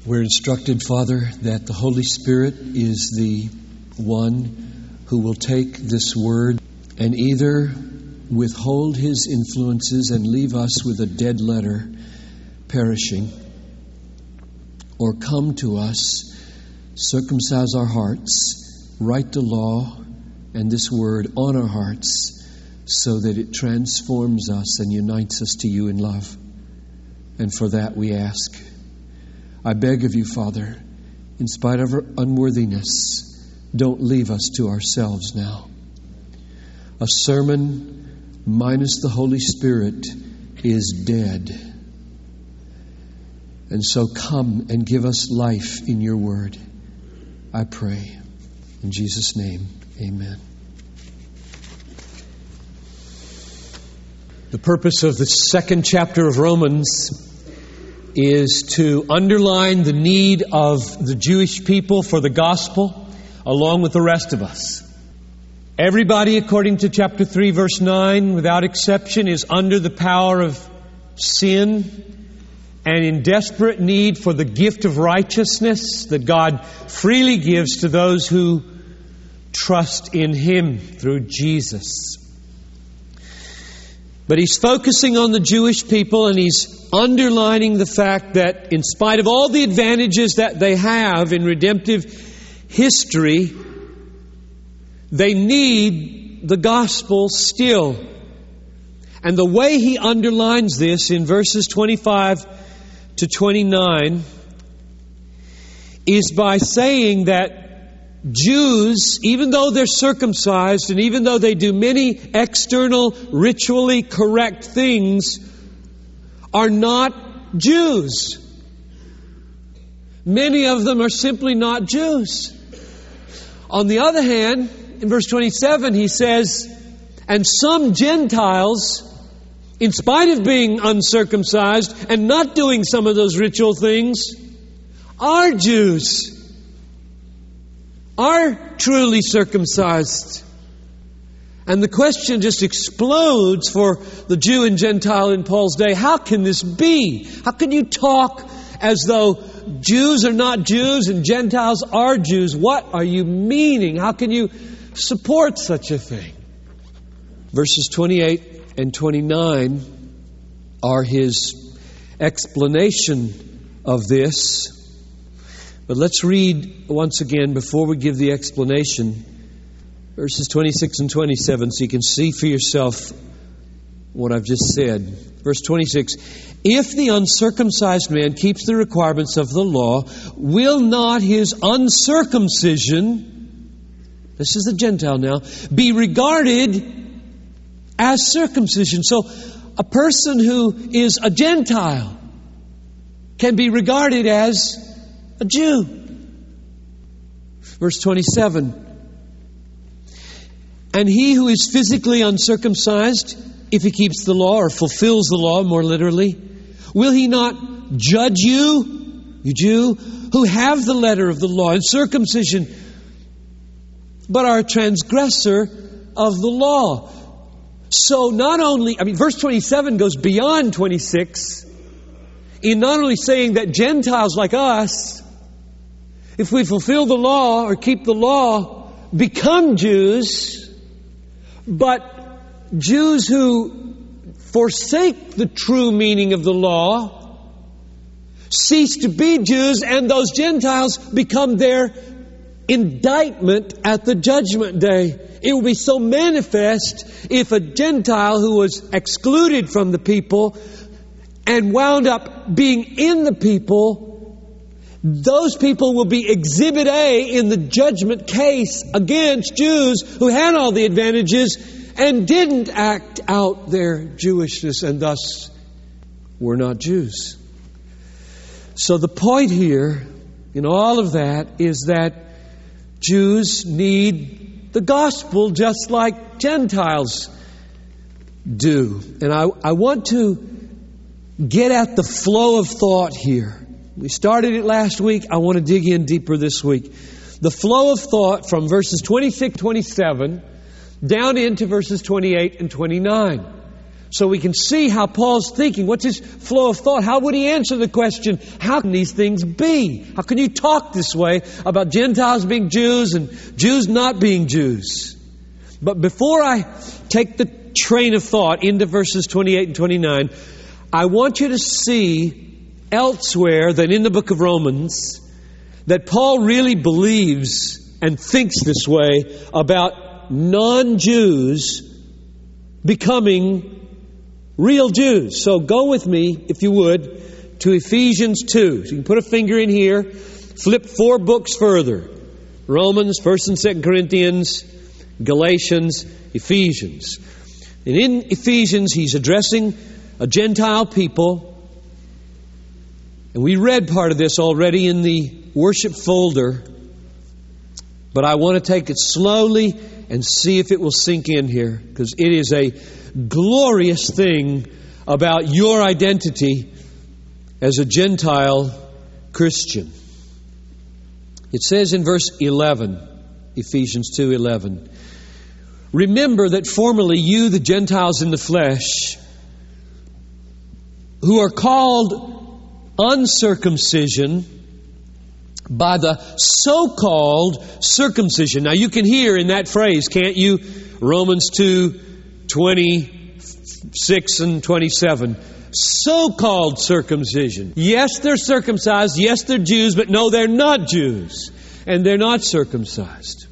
We're instructed, Father, that the Holy Spirit is the one who will take this word and either withhold His influences and leave us with a dead letter perishing, or come to us, circumcise our hearts, write the law and this word on our hearts so that it transforms us and unites us to You in love. And for that we ask. I beg of You, Father, in spite of our unworthiness, don't leave us to ourselves now. A sermon minus the Holy Spirit is dead. And so come and give us life in Your word, I pray. In Jesus' name, amen. The purpose of the second chapter of Romans is to underline the need of the Jewish people for the gospel along with the rest of us. Everybody, according to chapter 3, verse 9, without exception, is under the power of sin and in desperate need for the gift of righteousness that God freely gives to those who trust in Him through Jesus. But he's focusing on the Jewish people, and he's underlining the fact that in spite of all the advantages that they have in redemptive history, they need the gospel still. And the way he underlines this in verses 25 to 29 is by saying that Jews, even though they're circumcised and even though they do many external, ritually correct things, are not Jews. Many of them are simply not Jews. On the other hand, in verse 27, he says, and some Gentiles, in spite of being uncircumcised and not doing some of those ritual things, are Jews. Are truly circumcised. And the question just explodes for the Jew and Gentile in Paul's day. How can this be? How can you talk as though Jews are not Jews and Gentiles are Jews? What are you meaning? How can you support such a thing? Verses 28 and 29 are his explanation of this. But let's read once again before we give the explanation, verses 26 and 27, so you can see for yourself what I've just said. Verse 26, if the uncircumcised man keeps the requirements of the law, will not his uncircumcision, this is the Gentile now, be regarded as circumcision? So a person who is a Gentile can be regarded as a Jew. Verse 27. And he who is physically uncircumcised, if he keeps the law or fulfills the law more literally, will he not judge you, you Jew, who have the letter of the law and circumcision, but are a transgressor of the law? So not only, verse 27 goes beyond 26 in not only saying that Gentiles like us, if we fulfill the law or keep the law, become Jews, but Jews who forsake the true meaning of the law cease to be Jews, and those Gentiles become their indictment at the judgment day. It will be so manifest if a Gentile who was excluded from the people and wound up being in the people, those people will be Exhibit A in the judgment case against Jews who had all the advantages and didn't act out their Jewishness and thus were not Jews. So the point here in all of that is that Jews need the gospel just like Gentiles do. And I want to get at the flow of thought here. We started it last week. I want to dig in deeper this week. The flow of thought from verses 26, 27 down into verses 28 and 29. So we can see how Paul's thinking. What's his flow of thought? How would he answer the question, how can these things be? How can you talk this way about Gentiles being Jews and Jews not being Jews? But before I take the train of thought into verses 28 and 29, I want you to see elsewhere than in the book of Romans that Paul really believes and thinks this way about non-Jews becoming real Jews. So go with me, if you would, to Ephesians 2. So you can put a finger in here, flip 4 books further. Romans, 1st and 2nd Corinthians, Galatians, Ephesians. And in Ephesians, he's addressing a Gentile people. And we read part of this already in the worship folder. But I want to take it slowly and see if it will sink in here, because it is a glorious thing about your identity as a Gentile Christian. It says in verse 11, Ephesians 2:11, remember that formerly you, the Gentiles in the flesh, who are called uncircumcision by the so-called circumcision. Now you can hear in that phrase, can't you? Romans 2:26 and 27. So-called circumcision. Yes, they're circumcised. Yes, they're Jews. But no, they're not Jews. And they're not circumcised.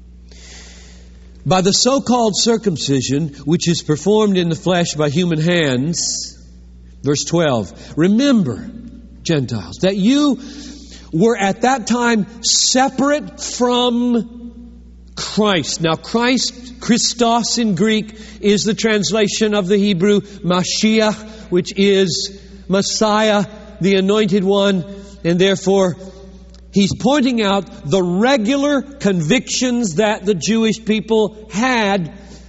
By the so-called circumcision, which is performed in the flesh by human hands. Verse 12. Remember, Gentiles, that you were at that time separate from Christ. Now Christ, Christos in Greek, is the translation of the Hebrew Mashiach, which is Messiah, the Anointed One. And therefore, he's pointing out the regular convictions that the Jewish people had.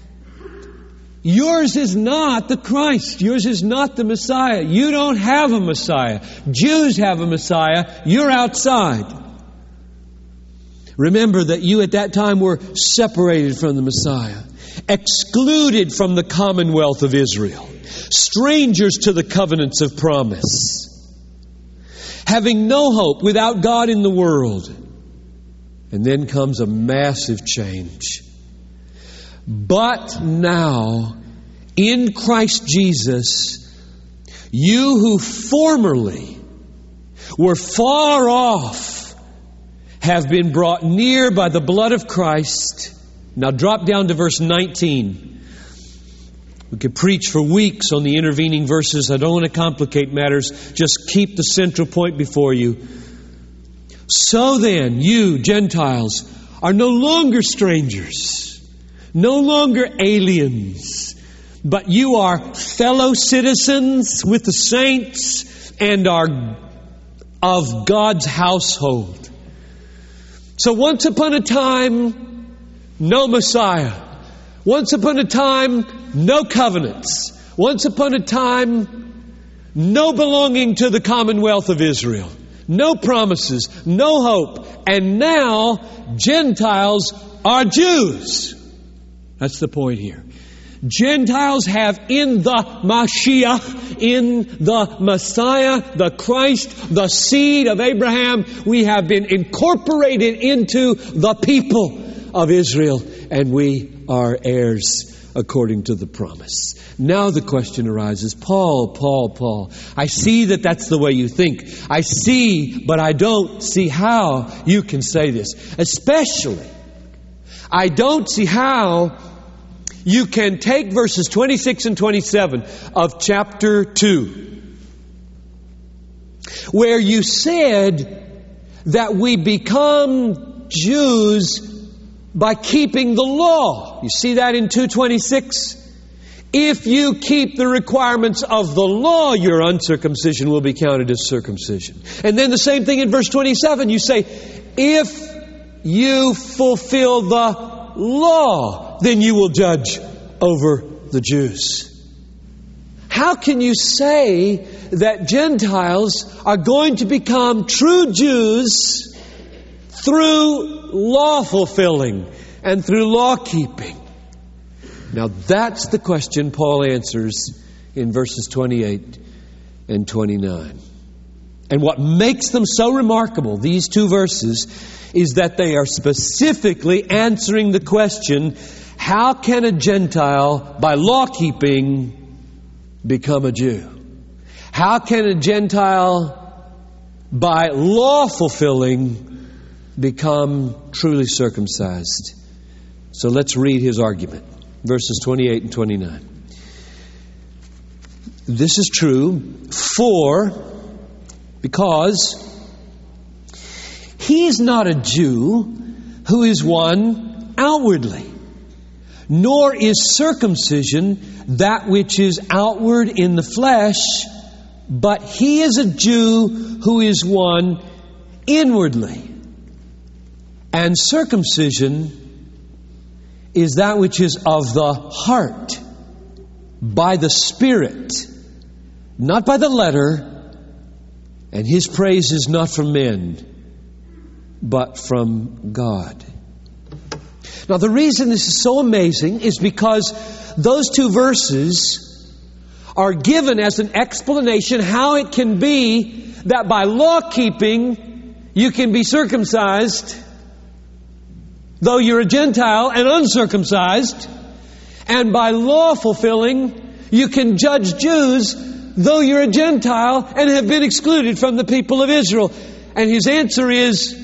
Yours is not the Christ. Yours is not the Messiah. You don't have a Messiah. Jews have a Messiah. You're outside. Remember that you at that time were separated from the Messiah, excluded from the commonwealth of Israel, strangers to the covenants of promise, having no hope, without God in the world. And then comes a massive change. But now, in Christ Jesus, you who formerly were far off have been brought near by the blood of Christ. Now drop down to verse 19. We could preach for weeks on the intervening verses. I don't want to complicate matters. Just keep the central point before you. So then, you, Gentiles, are no longer strangers, no longer aliens, but you are fellow citizens with the saints and are of God's household. So once upon a time, no Messiah. Once upon a time, no covenants. Once upon a time, no belonging to the commonwealth of Israel. No promises, no hope. And now, Gentiles are Jews. That's the point here. Gentiles have in the Mashiach, in the Messiah, the Christ, the seed of Abraham, we have been incorporated into the people of Israel, and we are heirs according to the promise. Now the question arises, Paul, I see that that's the way you think. I see, but I don't see how you can say this. Especially, I don't see how you can take verses 26 and 27 of chapter 2, where you said that we become Jews by keeping the law. You see that in 2:26? If you keep the requirements of the law, your uncircumcision will be counted as circumcision. And then the same thing in verse 27. You say, if you fulfill the law, then you will judge over the Jews. How can you say that Gentiles are going to become true Jews through law fulfilling and through law keeping? Now that's the question Paul answers in verses 28 and 29. And what makes them so remarkable, these two verses, is that they are specifically answering the question, how can a Gentile, by law-keeping, become a Jew? How can a Gentile, by law-fulfilling, become truly circumcised? So let's read his argument. Verses 28 and 29. This is true because he is not a Jew who is one outwardly, nor is circumcision that which is outward in the flesh, but he is a Jew who is one inwardly. And circumcision is that which is of the heart, by the Spirit, not by the letter, and his praise is not from men, but from God. Now, the reason this is so amazing is because those two verses are given as an explanation how it can be that by law-keeping you can be circumcised, though you're a Gentile and uncircumcised, and by law-fulfilling you can judge Jews, though you're a Gentile and have been excluded from the people of Israel. And his answer is,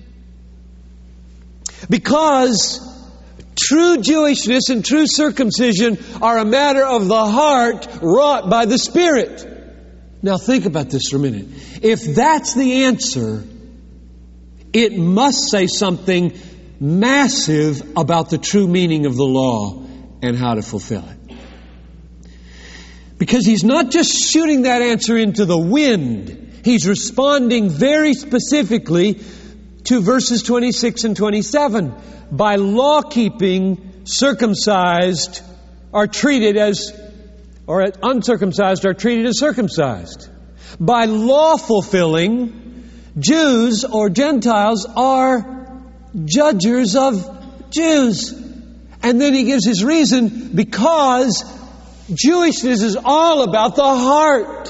because true Jewishness and true circumcision are a matter of the heart wrought by the Spirit. Now think about this for a minute. If that's the answer, it must say something massive about the true meaning of the law and how to fulfill it. Because he's not just shooting that answer into the wind. He's responding very specifically to verses 26 and 27. By law-keeping, circumcised are treated as, or uncircumcised are treated as circumcised. By law-fulfilling, Jews or Gentiles are judgers of Jews. And then he gives his reason, because Jewishness is all about the heart,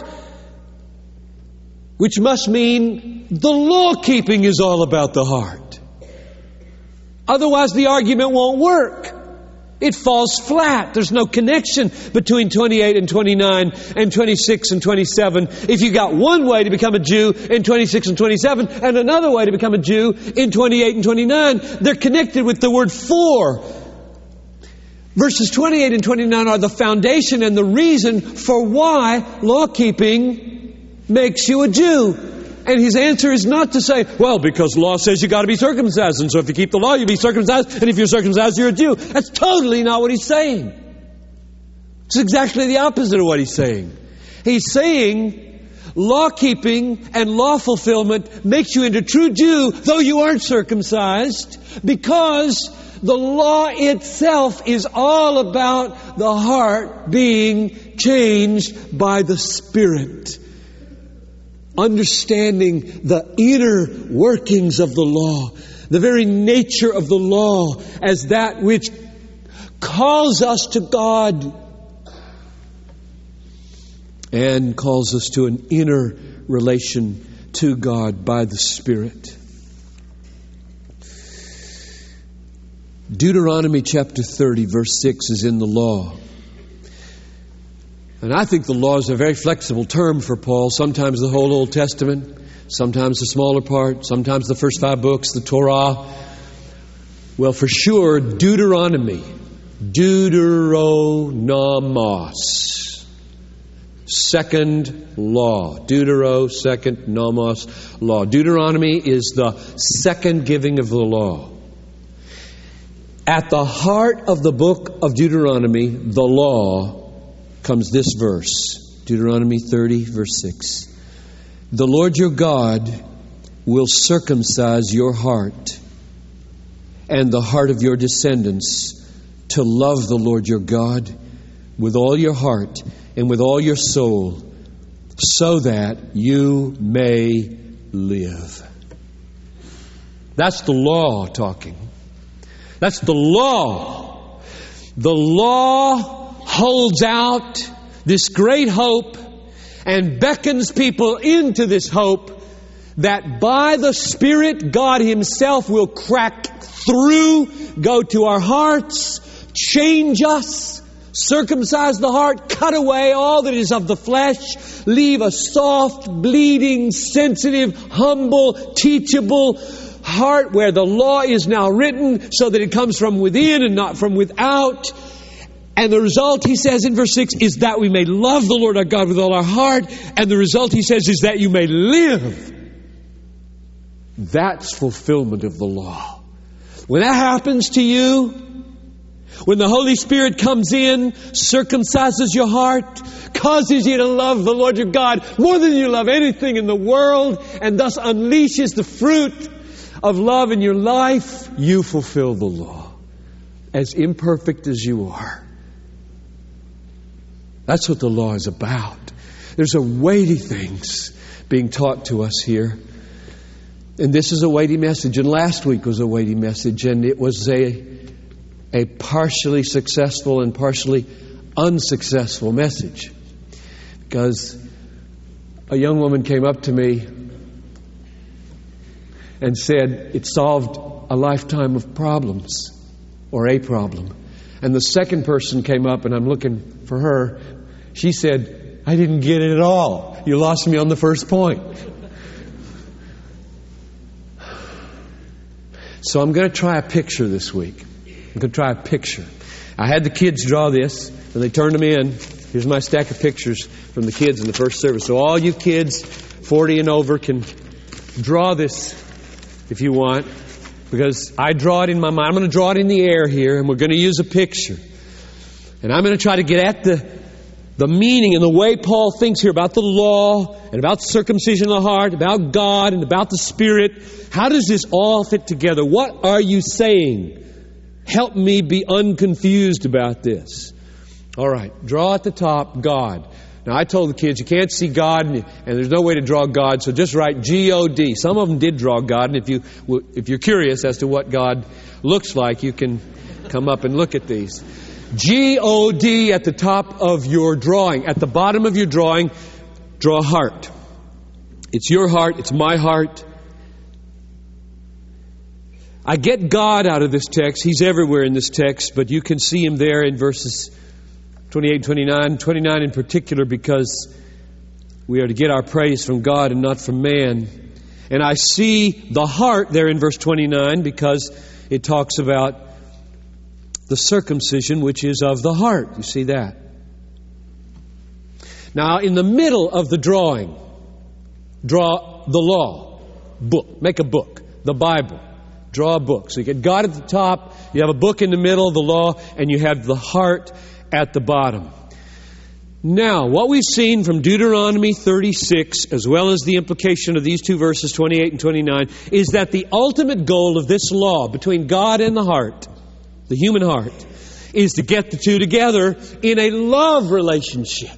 which must mean the law-keeping is all about the heart. Otherwise, the argument won't work. It falls flat. There's no connection between 28 and 29 and 26 and 27. If you got one way to become a Jew in 26 and 27 and another way to become a Jew in 28 and 29, they're connected with the word for. Verses 28 and 29 are the foundation and the reason for why law-keeping makes you a Jew. And his answer is not to say, well, because law says you got to be circumcised, and so if you keep the law, you'll be circumcised, and if you're circumcised, you're a Jew. That's totally not what he's saying. It's exactly the opposite of what he's saying. He's saying law-keeping and law fulfillment makes you into a true Jew, though you aren't circumcised, because the law itself is all about the heart being changed by the Spirit. Understanding the inner workings of the law, the very nature of the law as that which calls us to God and calls us to an inner relation to God by the Spirit. Deuteronomy chapter 30 verse 6 is in the law. And I think the law is a very flexible term for Paul. Sometimes the whole Old Testament, sometimes the smaller part, sometimes the first 5 books, the Torah. Well, for sure, Deuteronomy, Deuteronomos, second law. Second, nomos, law. Deuteronomy is the second giving of the law. At the heart of the book of Deuteronomy, the law, comes this verse, Deuteronomy 30, verse 6. The Lord your God will circumcise your heart and the heart of your descendants to love the Lord your God with all your heart and with all your soul, so that you may live. That's the law talking. That's the law. The law holds out this great hope and beckons people into this hope that by the Spirit, God Himself will crack through, go to our hearts, change us, circumcise the heart, cut away all that is of the flesh, leave a soft, bleeding, sensitive, humble, teachable heart where the law is now written so that it comes from within and not from without. And the result, He says in verse 6, is that we may love the Lord our God with all our heart. And the result, He says, is that you may live. That's fulfillment of the law. When that happens to you, when the Holy Spirit comes in, circumcises your heart, causes you to love the Lord your God more than you love anything in the world, and thus unleashes the fruit of love in your life, you fulfill the law, as imperfect as you are. That's what the law is about. There's a weighty things being taught to us here. And this is a weighty message. And last week was a weighty message. And it was a partially successful and partially unsuccessful message. Because a young woman came up to me and said it solved a lifetime of problems, or a problem. And the second person came up, and I'm looking for her. She said, I didn't get it at all. You lost me on the first point. So I'm going to try a picture this week. I'm going to try a picture. I had the kids draw this, and they turned them in. Here's my stack of pictures from the kids in the first service. So all you kids 40 and over can draw this if you want, because I draw it in my mind. I'm going to draw it in the air here, and we're going to use a picture. And I'm going to try to get at the meaning and the way Paul thinks here about the law and about circumcision of the heart, about God and about the Spirit. How does this all fit together? What are you saying? Help me be unconfused about this. All right, draw at the top, God. Now, I told the kids, you can't see God, and there's no way to draw God, so just write G-O-D. Some of them did draw God, and if you're curious as to what God looks like, you can come up and look at these. G-O-D at the top of your drawing. At the bottom of your drawing, draw a heart. It's your heart, it's my heart. I get God out of this text. He's everywhere in this text, but you can see Him there in verses 28 and 29. 29 in particular, because we are to get our praise from God and not from man. And I see the heart there in verse 29 because it talks about the circumcision which is of the heart. You see that? Now, in the middle of the drawing, draw the law. Book. Make a book. The Bible. Draw a book. So you get God at the top, you have a book in the middle, the law, and you have the heart at the bottom. Now, what we've seen from Deuteronomy 36, as well as the implication of these two verses, 28 and 29, is that the ultimate goal of this law between God and the heart, the human heart, is to get the two together in a love relationship.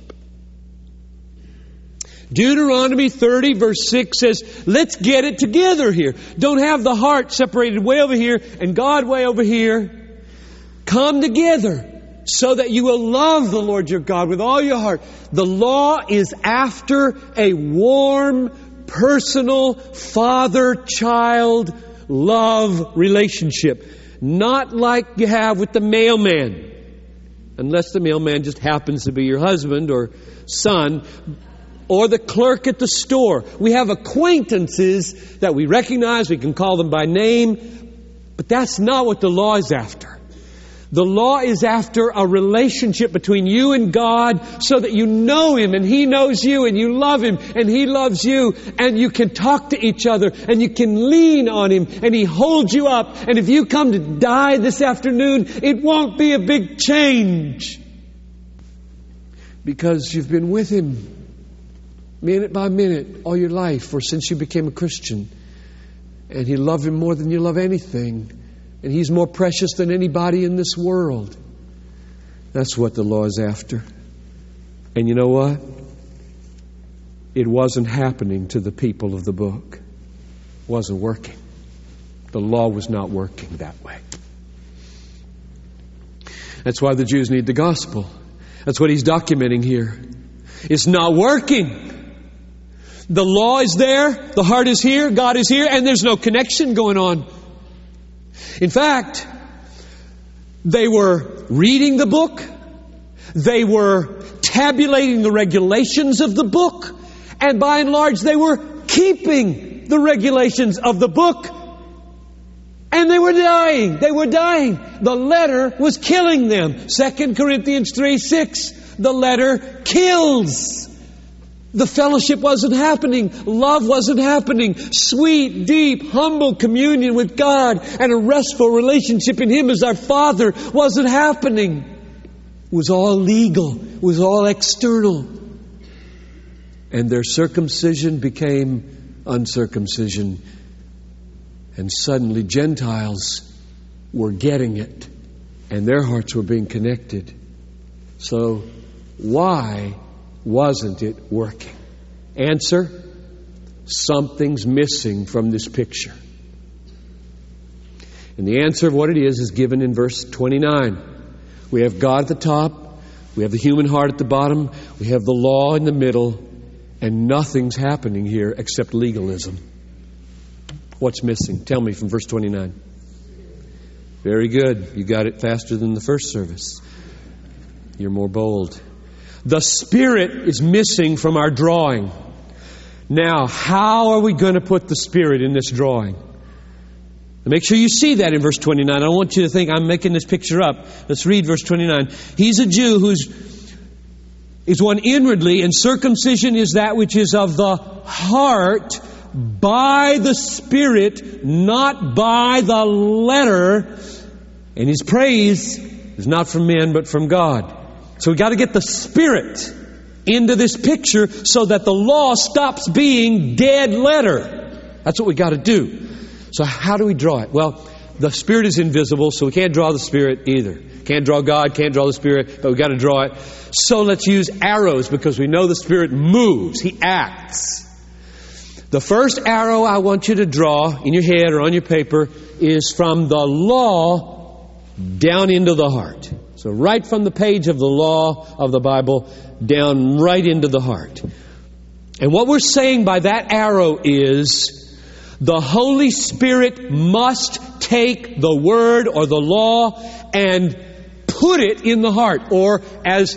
Deuteronomy 30 verse 6 says, let's get it together here. Don't have the heart separated way over here and God way over here. Come together so that you will love the Lord your God with all your heart. The law is after a warm, personal, father-child love relationship. Not like you have with the mailman. Unless the mailman just happens to be your husband or son, or the clerk at the store. We have acquaintances that we recognize. We can call them by name. But that's not what the law is after. The law is after a relationship between you and God so that you know Him and He knows you and you love Him and He loves you and you can talk to each other and you can lean on Him and He holds you up. And if you come to die this afternoon, it won't be a big change because you've been with Him minute by minute all your life or since you became a Christian. And you love Him more than you love anything. And He's more precious than anybody in this world. That's what the law is after. And you know what? It wasn't happening to the people of the book. It wasn't working. The law was not working that way. That's why the Jews need the gospel. That's what he's documenting here. It's not working. The law is there, the heart is here, God is here, and there's no connection going on. In fact, they were reading the book, they were tabulating the regulations of the book, and by and large they were keeping the regulations of the book. And they were dying. They were dying. The letter was killing them. 2 Corinthians 3:6. The letter kills. The fellowship wasn't happening. Love wasn't happening. Sweet, deep, humble communion with God and a restful relationship in Him as our Father wasn't happening. It was all legal. It was all external. And their circumcision became uncircumcision. And suddenly Gentiles were getting it. And their hearts were being connected. So why wasn't it working? Answer: something's missing from this picture. And the answer of what it is given in verse 29. We have God at the top. We have the human heart at the bottom. We have the law in the middle. And nothing's happening here except legalism. What's missing? Tell me from verse 29. Very good. You got it faster than the first service. You're more bold. The Spirit is missing from our drawing. Now, how are we going to put the Spirit in this drawing? Make sure you see that in verse 29. I don't want you to think I'm making this picture up. Let's read verse 29. He's a Jew is one inwardly, and circumcision is that which is of the heart, by the Spirit, not by the letter. And his praise is not from men, but from God. So we got to get the Spirit into this picture so that the law stops being dead letter. That's what we got to do. So how do we draw it? Well, the Spirit is invisible, so we can't draw the Spirit either. Can't draw God, can't draw the Spirit, but we got to draw it. So let's use arrows because we know the Spirit moves. He acts. The first arrow I want you to draw in your head or on your paper is from the law down into the heart. So right from the page of the law of the Bible down right into the heart. And what we're saying by that arrow is the Holy Spirit must take the Word or the law and put it in the heart. Or as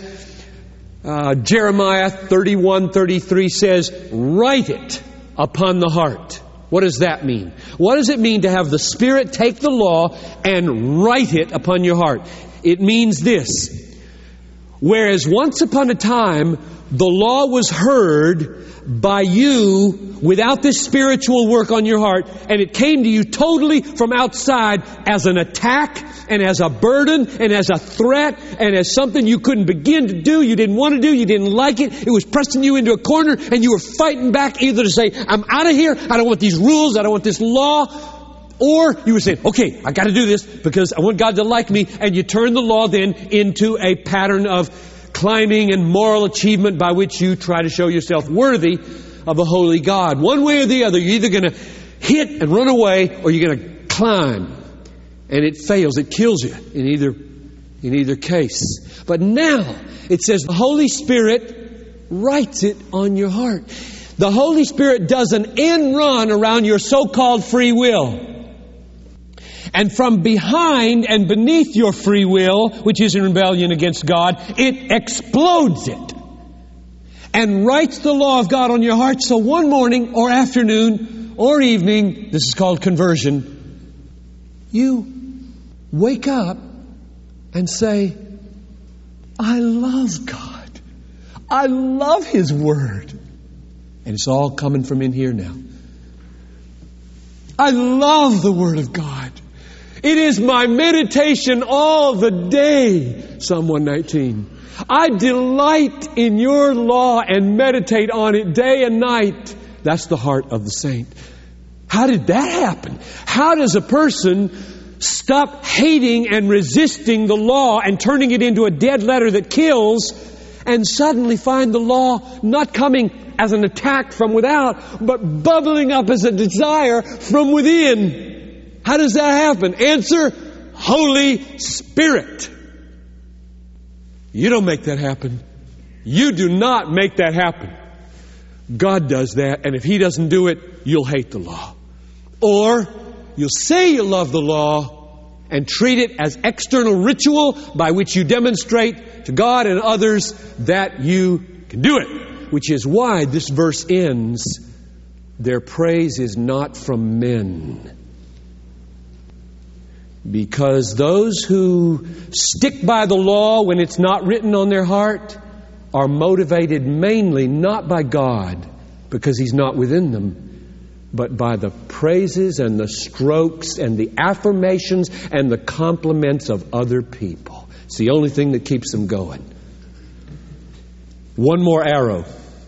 Jeremiah 31:33 says, write it upon the heart. What does that mean? What does it mean to have the Spirit take the law and write it upon your heart? It means this. Whereas once upon a time, the law was heard by you without this spiritual work on your heart, and it came to you totally from outside as an attack and as a burden and as a threat and as something you couldn't begin to do, you didn't want to do, you didn't like it. It was pressing you into a corner and you were fighting back either to say, I'm out of here, I don't want these rules, I don't want this law. Or you were saying, okay, I got to do this because I want God to like me. And you turn the law then into a pattern of climbing and moral achievement by which you try to show yourself worthy of a holy God. One way or the other, you're either going to hit and run away or you're going to climb. And it fails. It kills you in either case. But now it says the Holy Spirit writes it on your heart. The Holy Spirit does an end run around your so-called free will. And from behind and beneath your free will, which is in rebellion against God, it explodes it. And writes the law of God on your heart. So one morning or afternoon or evening, this is called conversion, you wake up and say, I love God. I love His Word. And it's all coming from in here now. I love the Word of God. It is my meditation all the day. Psalm 119. I delight in your law and meditate on it day and night. That's the heart of the saint. How did that happen? How does a person stop hating and resisting the law and turning it into a dead letter that kills and suddenly find the law not coming as an attack from without, but bubbling up as a desire from within? How does that happen? Answer, Holy Spirit. You don't make that happen. You do not make that happen. God does that, and if He doesn't do it, you'll hate the law. Or you'll say you love the law and treat it as external ritual by which you demonstrate to God and others that you can do it. Which is why this verse ends, their praise is not from men. Because those who stick by the law when it's not written on their heart are motivated mainly not by God, because He's not within them, but by the praises and the strokes and the affirmations and the compliments of other people. It's the only thing that keeps them going. One more arrow.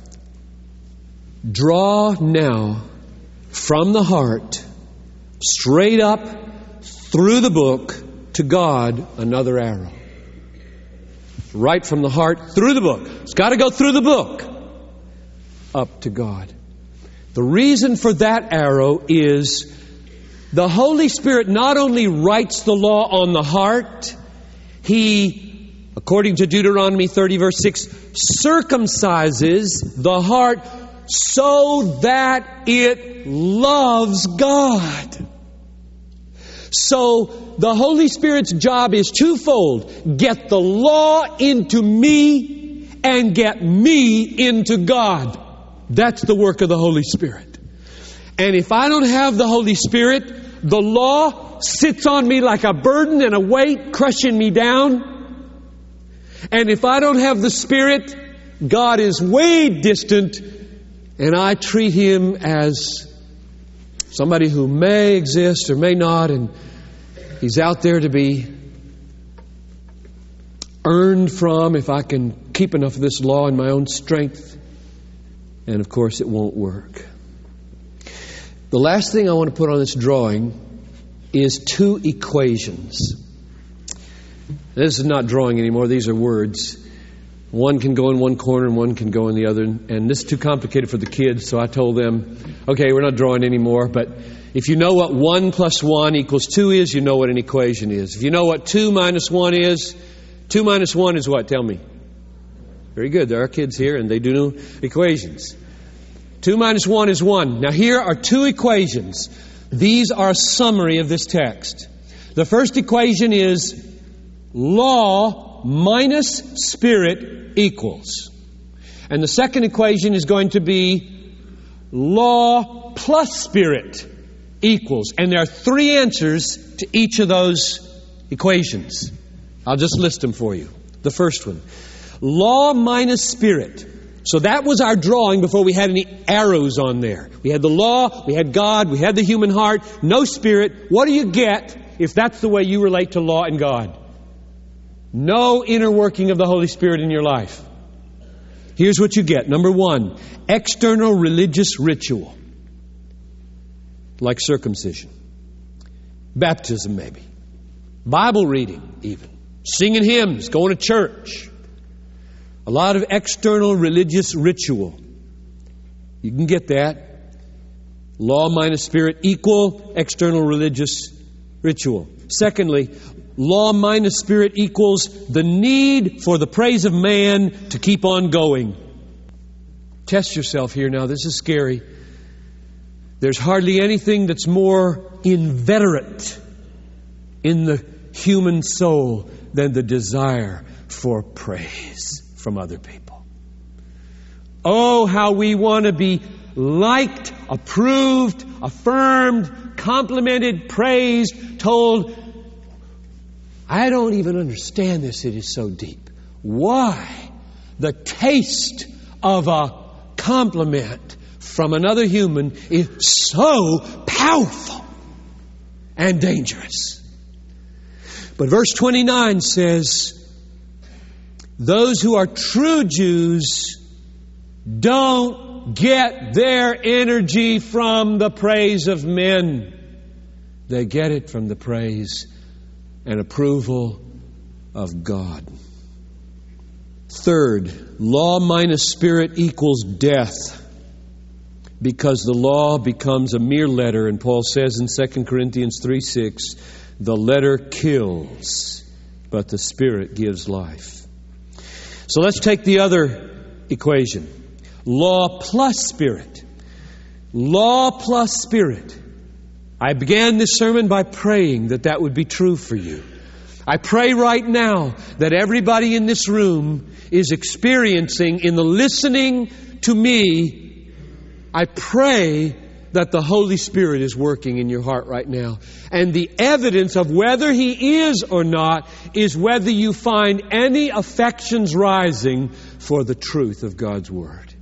Draw now from the heart, straight up through the book to God, another arrow. Right from the heart through the book. It's got to go through the book up to God. The reason for that arrow is the Holy Spirit not only writes the law on the heart, He, according to Deuteronomy 30 verse 6, circumcises the heart so that it loves God. So the Holy Spirit's job is twofold. Get the law into me and get me into God. That's the work of the Holy Spirit. And if I don't have the Holy Spirit, the law sits on me like a burden and a weight, crushing me down. And if I don't have the Spirit, God is way distant, and I treat Him as somebody who may exist or may not, and He's out there to be earned from if I can keep enough of this law in my own strength. And of course it won't work. The last thing I want to put on this drawing is two equations. This is not drawing anymore, these are words. One can go in one corner and one can go in the other. And this is too complicated for the kids, so I told them, okay, we're not drawing anymore, but if you know what 1 plus 1 equals 2 is, you know what an equation is. If you know what 2 minus 1 is, 2 minus 1 is what? Tell me. Very good. There are kids here and they do know equations. 2 minus 1 is 1. Now here are two equations. These are a summary of this text. The first equation is law minus Spirit equals. And the second equation is going to be law plus Spirit equals. And there are three answers to each of those equations. I'll just list them for you. The first one, law minus Spirit. So that was our drawing before we had any arrows on there. We had the law, we had God, we had the human heart, no Spirit. What do you get if that's the way you relate to law and God? No inner working of the Holy Spirit in your life. Here's what you get. Number 1, external religious ritual. Like circumcision. Baptism maybe. Bible reading even. Singing hymns, going to church. A lot of external religious ritual. You can get that. Law minus Spirit equal external religious ritual. Secondly, law minus Spirit equals the need for the praise of man to keep on going. Test yourself here now. This is scary. There's hardly anything that's more inveterate in the human soul than the desire for praise from other people. Oh, how we want to be liked, approved, affirmed, complimented, praised, told, I don't even understand this. It is so deep. Why? The taste of a compliment from another human is so powerful and dangerous. But verse 29 says, those who are true Jews don't get their energy from the praise of men. They get it from the praise and approval of God. Third, law minus Spirit equals death, because the law becomes a mere letter. And Paul says in 2 Corinthians 3:6, the letter kills, but the Spirit gives life. So let's take the other equation. Law plus Spirit. Law plus Spirit. I began this sermon by praying that would be true for you. I pray right now that everybody in this room is experiencing, in the listening to me, I pray that the Holy Spirit is working in your heart right now. And the evidence of whether He is or not is whether you find any affections rising for the truth of God's Word.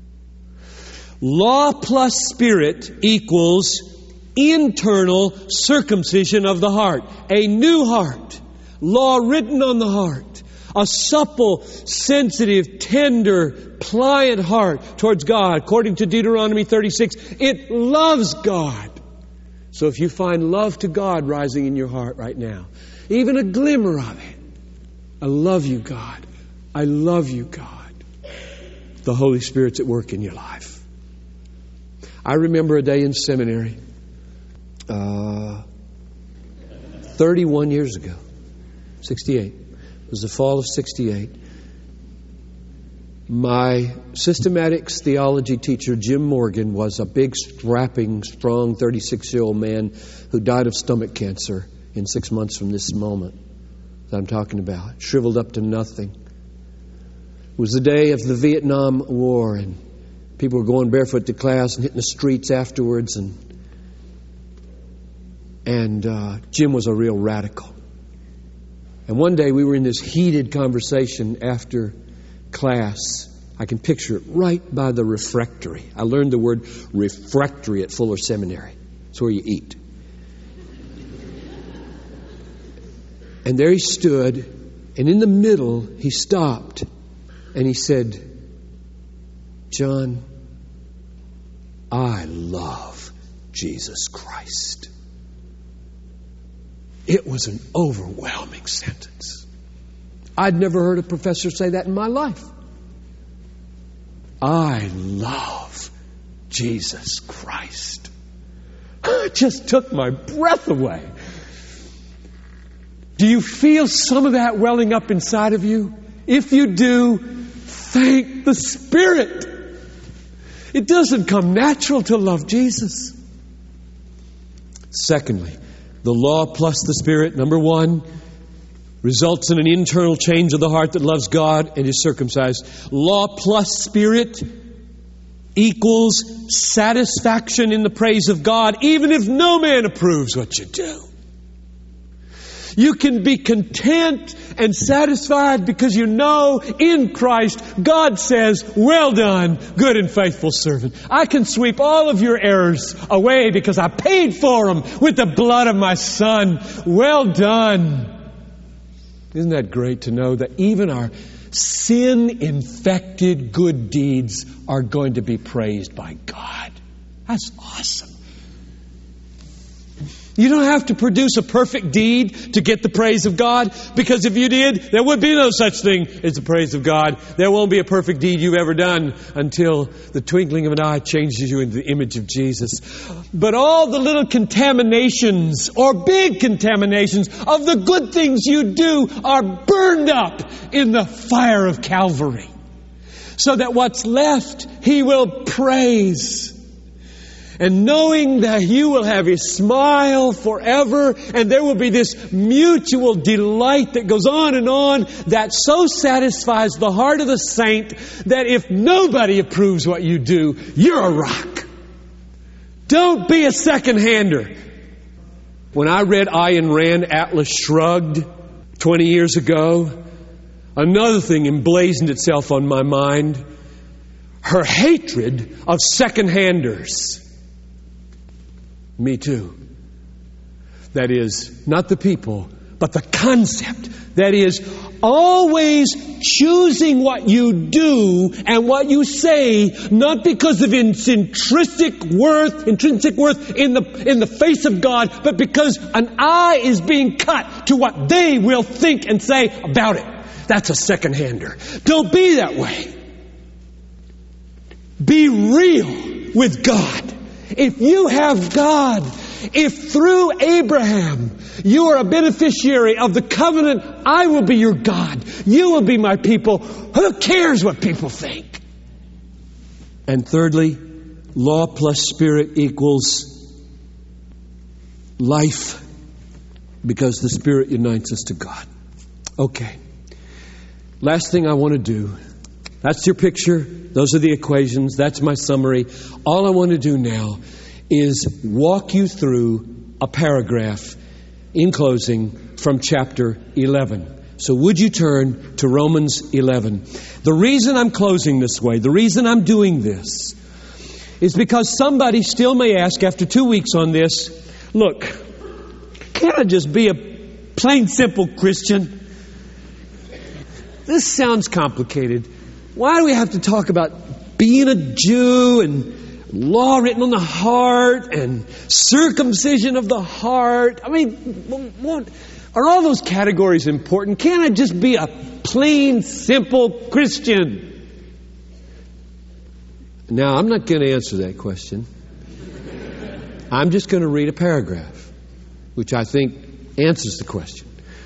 Law plus Spirit equals internal circumcision of the heart. A new heart. Law written on the heart. A supple, sensitive, tender, pliant heart towards God. According to Deuteronomy 36, it loves God. So if you find love to God rising in your heart right now, even a glimmer of it, I love you, God. I love you, God. The Holy Spirit's at work in your life. I remember a day in seminary 31 years ago, 68. It was the fall of 68. My systematics theology teacher, Jim Morgan, was a big, strapping, strong 36-year-old man who died of stomach cancer in 6 months from this moment that I'm talking about. Shriveled up to nothing. It was the day of the Vietnam War, and people were going barefoot to class and hitting the streets afterwards. And Jim was a real radical. And one day we were in this heated conversation after class. I can picture it right by the refectory. I learned the word refectory at Fuller Seminary. It's where you eat. And there he stood, and in the middle he stopped and he said, "John, I love Jesus Christ." It was an overwhelming sentence. I'd never heard a professor say that in my life. I love Jesus Christ. It just took my breath away. Do you feel some of that welling up inside of you? If you do, thank the Spirit. It doesn't come natural to love Jesus. Secondly, the law plus the Spirit, number one, results in an internal change of the heart that loves God and is circumcised. Law plus Spirit equals satisfaction in the praise of God, even if no man approves what you do. You can be content and satisfied because you know in Christ God says, "Well done, good and faithful servant. I can sweep all of your errors away because I paid for them with the blood of my Son. Well done." Isn't that great to know that even our sin-infected good deeds are going to be praised by God? That's awesome. You don't have to produce a perfect deed to get the praise of God, because if you did, there would be no such thing as the praise of God. There won't be a perfect deed you've ever done until the twinkling of an eye changes you into the image of Jesus. But all the little contaminations or big contaminations of the good things you do are burned up in the fire of Calvary, so that what's left He will praise. And knowing that you will have His smile forever, and there will be this mutual delight that goes on, that so satisfies the heart of the saint that if nobody approves what you do, you're a rock. Don't be a second-hander. When I read Ayn Rand, Atlas Shrugged, 20 years ago, another thing emblazoned itself on my mind. Her hatred of second-handers. Me too. That is, not the people, but the concept. That is, always choosing what you do and what you say, not because of its intrinsic worth in the face of God, but because an eye is being cut to what they will think and say about it. That's a second-hander. Don't be that way. Be real with God. If you have God, If through Abraham you are a beneficiary of the covenant, I will be your God. You will be my people. Who cares what people think? And thirdly, law plus Spirit equals life, because the Spirit unites us to God. Okay. Last thing I want to do. That's your picture. Those are the equations. That's my summary. All I want to do now is walk you through a paragraph in closing from chapter 11. So would you turn to Romans 11? The reason I'm closing this way, the reason I'm doing this, is because somebody still may ask after 2 weeks on this, look, can't I just be a plain, simple Christian? This sounds complicated. Why do we have to talk about being a Jew and law written on the heart and circumcision of the heart? I mean, are all those categories important? Can't I just be a plain, simple Christian? Now, I'm not going to answer that question. I'm just going to read a paragraph, which I think answers the question.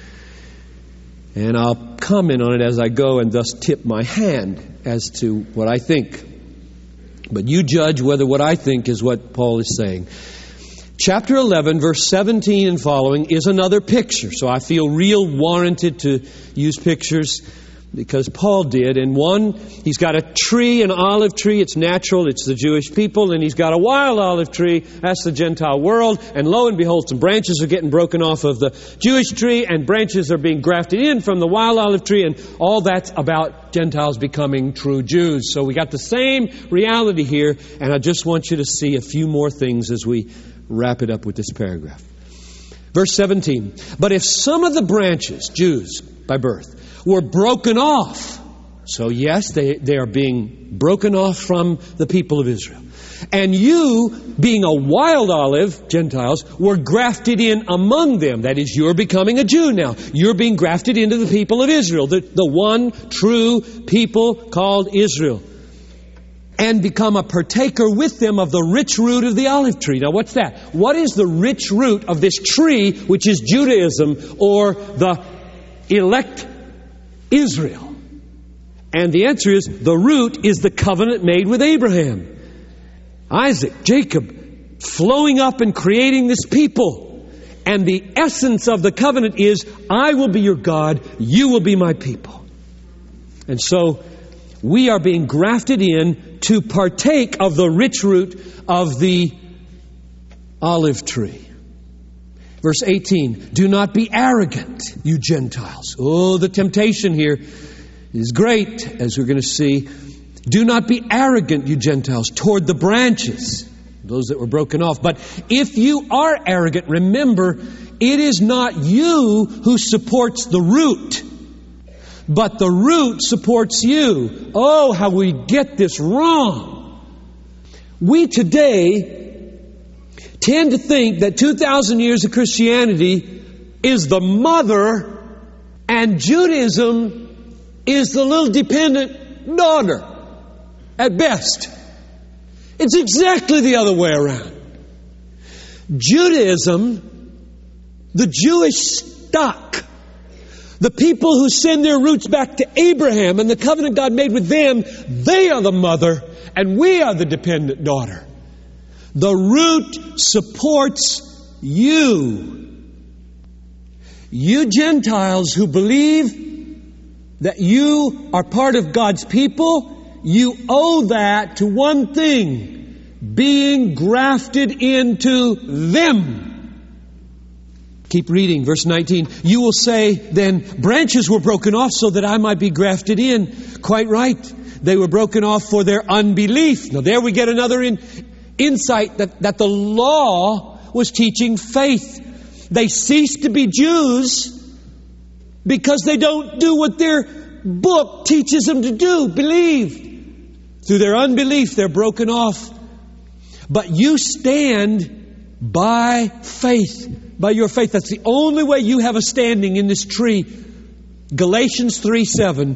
And I'll comment on it as I go and thus tip my hand as to what I think. But you judge whether what I think is what Paul is saying. Chapter 11, verse 17 and following is another picture. So I feel real warranted to use pictures because Paul did. And one, he's got a tree, an olive tree. It's natural. It's the Jewish people. And he's got a wild olive tree. That's the Gentile world. And lo and behold, some branches are getting broken off of the Jewish tree, and branches are being grafted in from the wild olive tree. And all that's about Gentiles becoming true Jews. So we got the same reality here. And I just want you to see a few more things as we wrap it up with this paragraph. Verse 17. But if some of the branches, Jews by birth, were broken off. So yes, they are being broken off from the people of Israel. And you, being a wild olive, Gentiles, were grafted in among them. That is, you're becoming a Jew now. You're being grafted into the people of Israel, the one true people called Israel. And become a partaker with them of the rich root of the olive tree. Now what's that? What is the rich root of this tree, which is Judaism, or the elect Israel? And the answer is, the root is the covenant made with Abraham, Isaac, Jacob, flowing up and creating this people. And the essence of the covenant is, I will be your God, you will be my people. And so, we are being grafted in to partake of the rich root of the olive tree. Verse 18, do not be arrogant, you Gentiles. Oh, the temptation here is great, as we're going to see. Do not be arrogant, you Gentiles, toward the branches, those that were broken off. But if you are arrogant, remember, it is not you who supports the root, but the root supports you. Oh, how we get this wrong. We today tend to think that 2,000 years of Christianity is the mother and Judaism is the little dependent daughter at best. It's exactly the other way around. Judaism, the Jewish stock, the people who send their roots back to Abraham and the covenant God made with them, they are the mother and we are the dependent daughter. The root supports you. You Gentiles who believe that you are part of God's people, you owe that to one thing: being grafted into them. Keep reading, verse 19. You will say, then, branches were broken off so that I might be grafted in. Quite right. They were broken off for their unbelief. Now there we get another insight that the law was teaching faith. They cease to be Jews because they don't do what their book teaches them to do, believe. Through their unbelief, they're broken off. But you stand by faith. By your faith. That's the only way you have a standing in this tree. Galatians 3:7.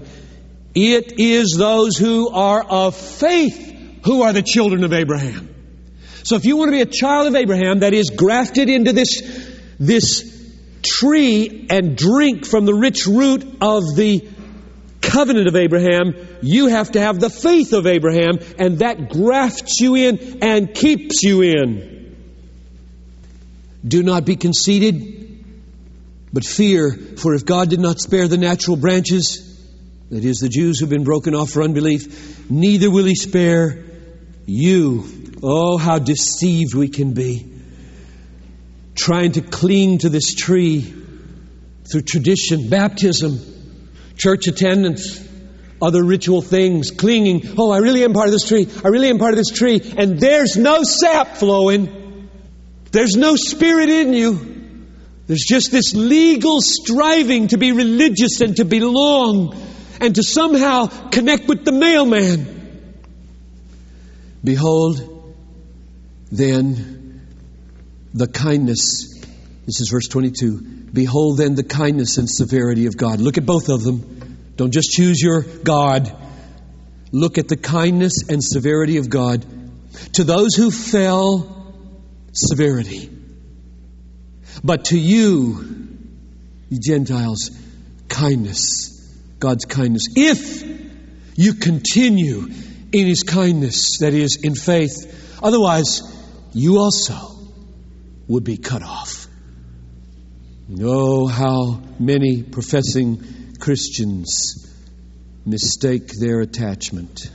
It is those who are of faith who are the children of Abraham. So if you want to be a child of Abraham, that is grafted into this tree and drink from the rich root of the covenant of Abraham, you have to have the faith of Abraham, and that grafts you in and keeps you in. Do not be conceited, but fear, for if God did not spare the natural branches, that is, the Jews who've been broken off for unbelief, neither will He spare you. Oh, how deceived we can be, trying to cling to this tree through tradition, baptism, church attendance, other ritual things, clinging. Oh, I really am part of this tree. I really am part of this tree. And there's no sap flowing. There's no spirit in you. There's just this legal striving to be religious and to belong and to somehow connect with the mailman. Behold, then, the kindness. This is verse 22. Behold, then, the kindness and severity of God. Look at both of them. Don't just choose your God. Look at the kindness and severity of God. To those who fell, severity. But to you, you Gentiles, kindness. God's kindness. If you continue in His kindness, that is, in faith. Otherwise, you also would be cut off. Oh, how many professing Christians mistake their attachment.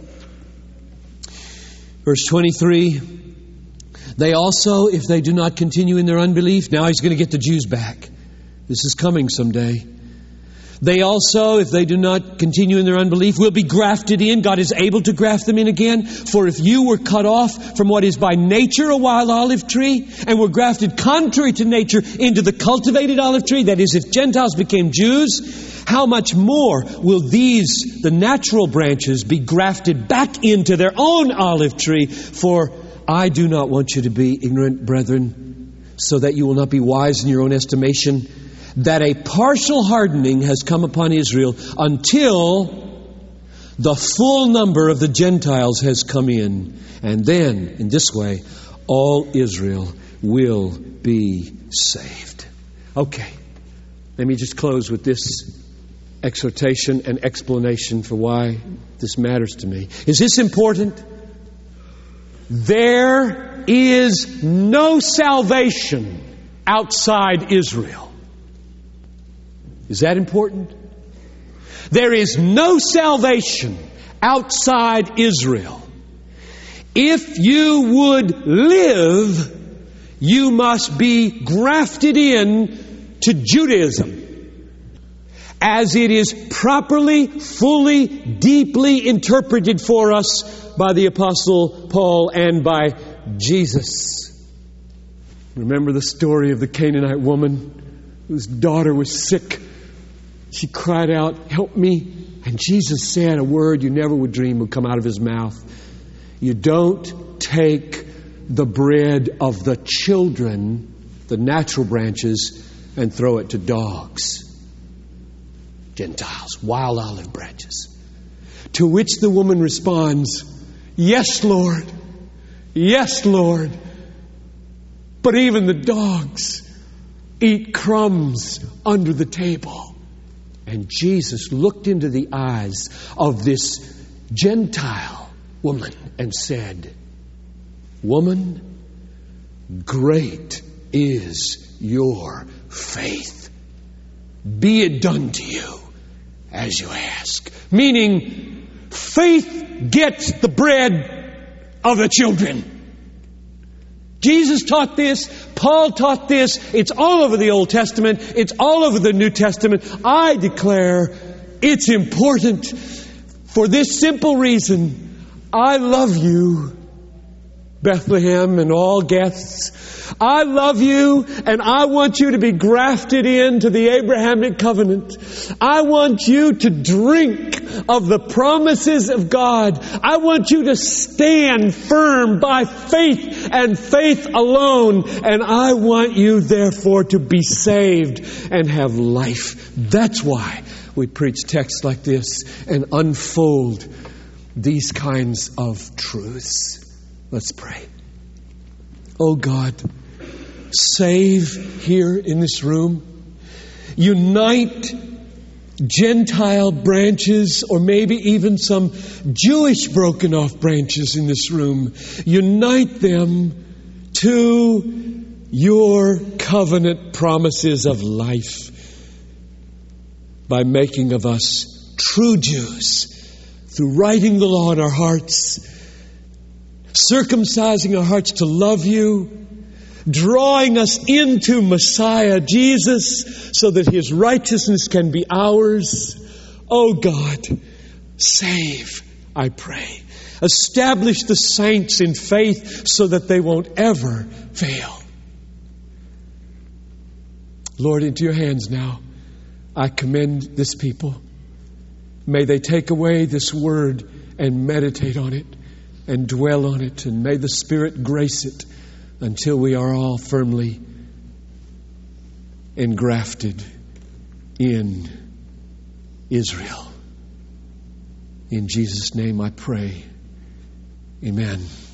Verse 23, they also, if they do not continue in their unbelief, now he's going to get the Jews back. This is coming someday. They also, if they do not continue in their unbelief, will be grafted in. God is able to graft them in again. For if you were cut off from what is by nature a wild olive tree, and were grafted contrary to nature into the cultivated olive tree, that is, if Gentiles became Jews, how much more will these, the natural branches, be grafted back into their own olive tree? For I do not want you to be ignorant, brethren, so that you will not be wise in your own estimation, that a partial hardening has come upon Israel until the full number of the Gentiles has come in. And then, in this way, all Israel will be saved. Okay, let me just close with this exhortation and explanation for why this matters to me. Is this important? There is no salvation outside Israel. Is that important? There is no salvation outside Israel. If you would live, you must be grafted in to Judaism, as it is properly, fully, deeply interpreted for us by the Apostle Paul and by Jesus. Remember the story of the Canaanite woman whose daughter was sick. She cried out, "Help me." And Jesus said a word you never would dream would come out of His mouth. You don't take the bread of the children, the natural branches, and throw it to dogs. Gentiles, wild olive branches. To which the woman responds, "Yes, Lord. Yes, Lord. But even the dogs eat crumbs under the table." And Jesus looked into the eyes of this Gentile woman and said, "Woman, great is your faith. Be it done to you as you ask." Meaning, faith gets the bread of the children. Jesus taught this. Paul taught this. It's all over the Old Testament. It's all over the New Testament. I declare it's important for this simple reason. I love you, Bethlehem and all guests. I love you, and I want you to be grafted into the Abrahamic covenant. I want you to drink of the promises of God. I want you to stand firm by faith and faith alone. And I want you, therefore, to be saved and have life. That's why we preach texts like this and unfold these kinds of truths. Let's pray. Oh God, save here in this room. Unite Gentile branches, or maybe even some Jewish broken off branches in this room. Unite them to your covenant promises of life by making of us true Jews through writing the law in our hearts, circumcising our hearts to love you, drawing us into Messiah Jesus so that His righteousness can be ours. Oh God, save, I pray. Establish the saints in faith so that they won't ever fail. Lord, into your hands now I commend this people. May they take away this word and meditate on it and dwell on it, and may the Spirit grace it until we are all firmly engrafted in Israel. In Jesus' name I pray. Amen.